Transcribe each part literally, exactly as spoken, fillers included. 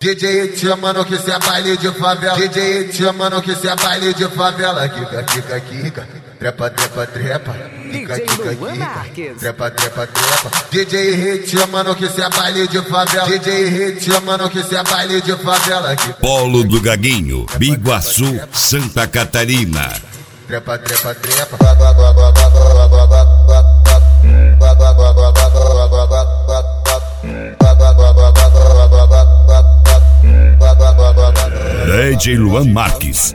D J te chamando que cê é baile de favela. D J te chamando que cê é baile de favela. Kika, kika, kika. Trepa, trepa, trepa. Kika, kika, kika. Trepa, trepa, trepa. D J te chamando que cê é baile de favela. D J te chamando que cê é baile de favela. Polo do Gaguinho, Biguaçu, Santa Catarina. Trepa, trepa, trepa. D J Luan Marques.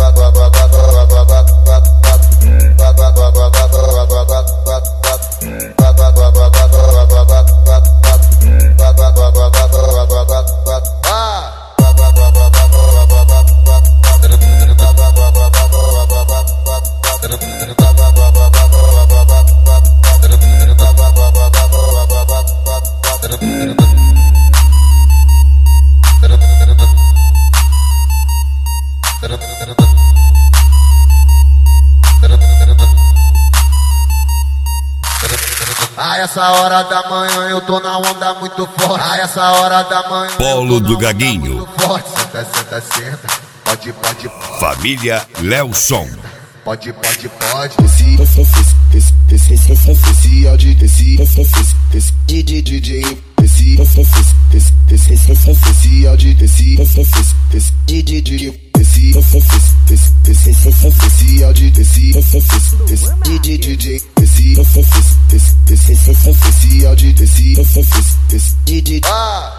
A essa hora da manhã eu tô na onda muito forte. A essa hora da manhã Polo do Gaguinho. muito forte. Senta, senta, senta. Pode, pode, pode. Família Lelson. Pode, pode, pode. Esse, esse, esse, esse, esse, esse áudio, esse, esse, esse, D J, D J, esse, esse, esse, esse, esse, esse áudio, esse, esse, esse, D J, D J, esse, esse, esse, esse, esse áudio, esse, esse, esse, D J, D J, esse, esse, esse, esse, esse áudio, esse, esse, esse, D J. Ah!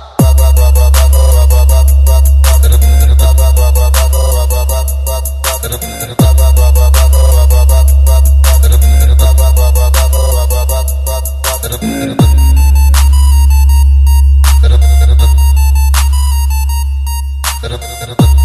Da da da da da.